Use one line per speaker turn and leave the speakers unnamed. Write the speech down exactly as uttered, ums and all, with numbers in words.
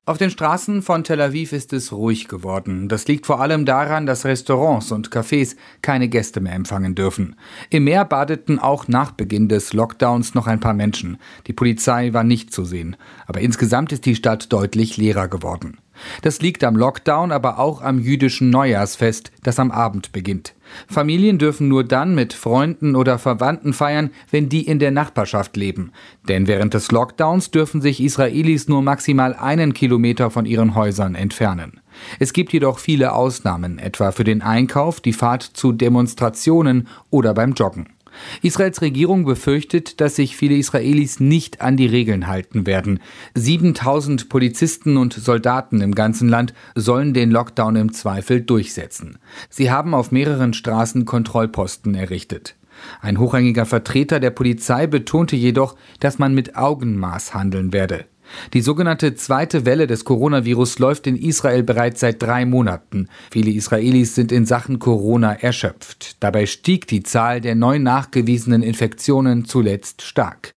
Auf den Straßen von Tel Aviv ist es ruhig geworden. Das liegt vor allem daran, dass Restaurants und Cafés keine Gäste mehr empfangen dürfen. Im Meer badeten auch nach Beginn des Lockdowns noch ein paar Menschen. Die Polizei war nicht zu sehen. Aber insgesamt ist die Stadt deutlich leerer geworden. Das liegt am Lockdown, aber auch am jüdischen Neujahrsfest, das am Abend beginnt. Familien dürfen nur dann mit Freunden oder Verwandten feiern, wenn die in der Nachbarschaft leben. Denn während des Lockdowns dürfen sich Israelis nur maximal einen Kilometer von ihren Häusern entfernen. Es gibt jedoch viele Ausnahmen, etwa für den Einkauf, die Fahrt zu Demonstrationen oder beim Joggen. Israels Regierung befürchtet, dass sich viele Israelis nicht an die Regeln halten werden. siebentausend Polizisten und Soldaten im ganzen Land sollen den Lockdown im Zweifel durchsetzen. Sie haben auf mehreren Straßen Kontrollposten errichtet. Ein hochrangiger Vertreter der Polizei betonte jedoch, dass man mit Augenmaß handeln werde. Die sogenannte zweite Welle des Coronavirus läuft in Israel bereits seit drei Monaten. Viele Israelis sind in Sachen Corona erschöpft. Dabei stieg die Zahl der neu nachgewiesenen Infektionen zuletzt stark.